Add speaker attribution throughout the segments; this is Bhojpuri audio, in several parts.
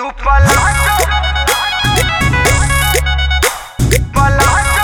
Speaker 1: Tu palacio, palacio.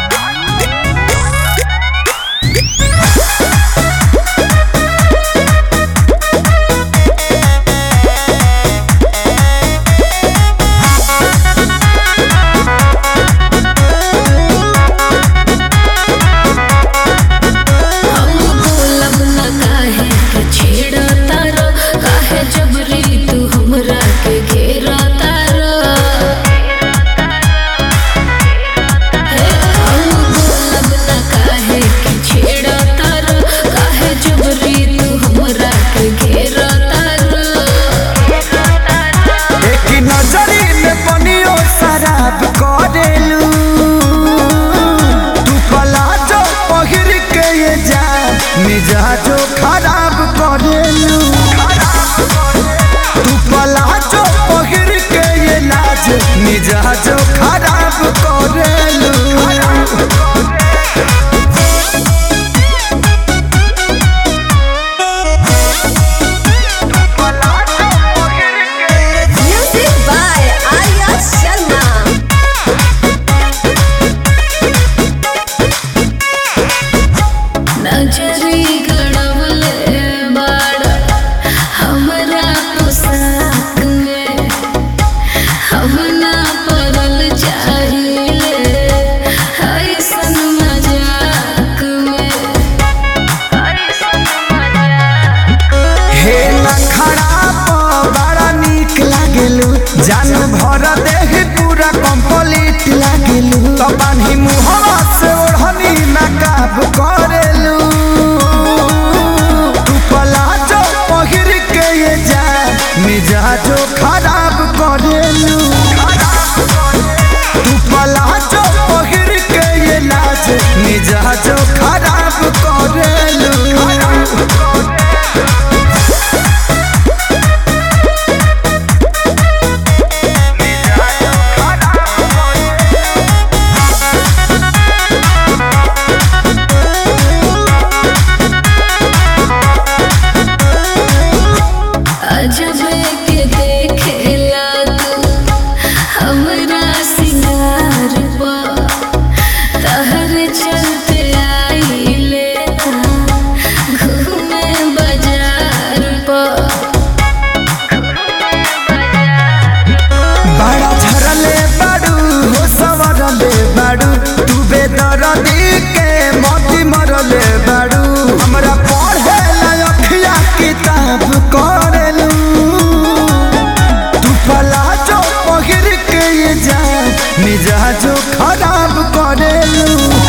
Speaker 2: मिजाजो खराब करेलू तू पलाजो पहिर के ये लाज मिजाजो खराब करेलू जान भर देह पूरा कंप्लीट लागेलू तो बान्ही मुहवा से ओढ़नी नकाब करेलू तू पलाजो पहिर के ये जा मिजाजो खराब करेलू तू पलाजो पहिर के ये लाज मिजाजो खराब करेलू तू बेदर्दी के मोती मरले बाड़ू हमरा पढ़े लायकिया किताब करेलू तू पलाजो पहिर के ये जा मिजाजो खराब करेलू।